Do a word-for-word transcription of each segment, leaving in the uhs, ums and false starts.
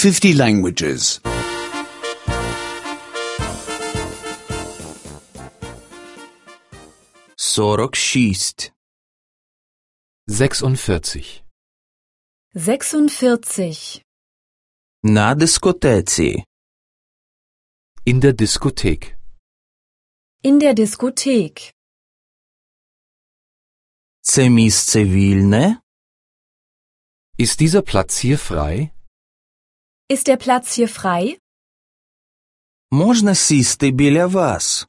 fifty languages. сорок шість. sechsundvierzig. sechsundvierzig. На дискотеці. In der Diskothek. In der Diskothek. Це місце вільне? Ist dieser Platz hier frei? Ist der Platz hier frei? Можна сісти біля вас?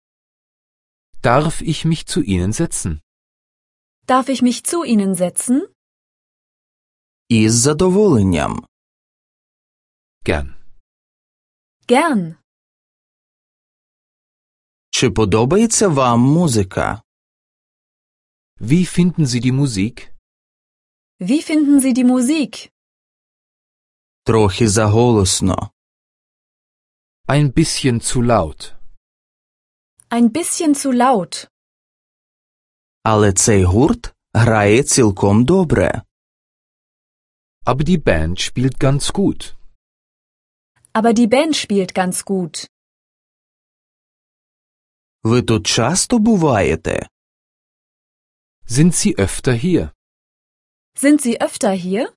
Darf ich mich zu Ihnen setzen? Darf ich mich zu Ihnen setzen? Із задоволенням. Gern. Gern. Чи подобається вам музика? Wie finden Sie die Musik? Wie finden Sie die Musik? Трохи заголосно. Ein bisschen zu laut. Ein bisschen zu laut. Але цей гурт грає цілком добре. Aber die Band spielt ganz gut. Aber die Band spielt ganz gut. Ви тут часто буваєте? Sind Sie öfter hier? Sind Sie öfter hier?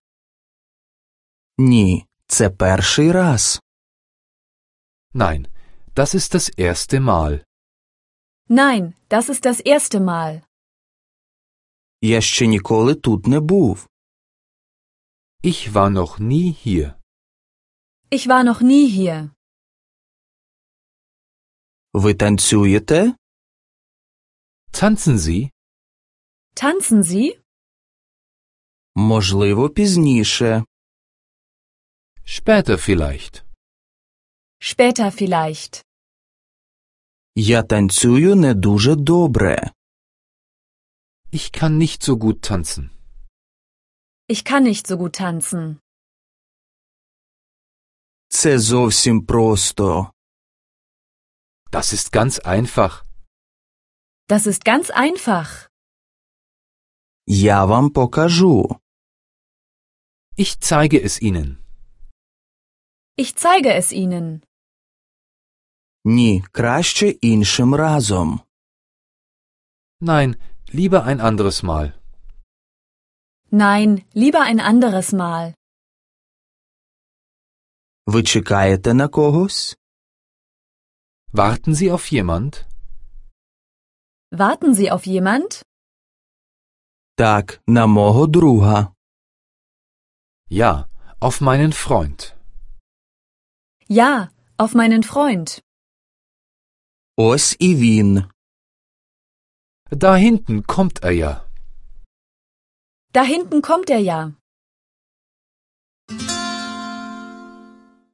Ні, це перший раз. Nein, das ist das erste Mal. Nein, das ist das erste Mal. Я ще ніколи тут не був. Ich war noch nie hier. Ich war noch nie hier. Ви танцюєте? Tanzen Sie? Tanzen Sie? Можливо, пізніше. Später vielleicht. Später vielleicht. Я танцюю не дуже добре. Ich kann nicht so gut tanzen. Ich kann nicht so gut tanzen. Це зовсім просто. Das ist ganz einfach. Das ist ganz einfach. Я вам покажу. Ich zeige es Ihnen. Ich zeige es Ihnen. Ні, краще іншим разом. Nein, lieber ein anderes Mal. Nein, lieber ein anderes Mal. Ви чекаєте на когось? Warten Sie auf jemand? Warten Sie auf jemand? Так, на мого друга. Ja, auf meinen Freund. Ja, auf meinen Freund. Ось і він. Da hinten kommt er ja. Da hinten kommt er ja.